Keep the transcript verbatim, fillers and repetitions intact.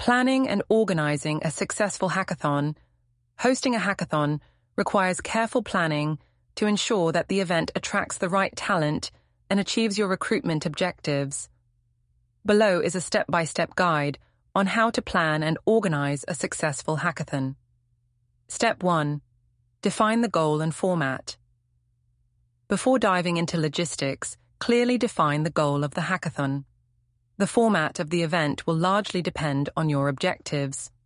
Planning and organizing a successful hackathon. Hosting a hackathon requires careful planning to ensure that the event attracts the right talent and achieves your recruitment objectives. Below is a step-by-step guide on how to plan and organize a successful hackathon. Step one. Define the goal and format. Before diving into logistics, clearly define the goal of the hackathon. The format of the event will largely depend on your objectives.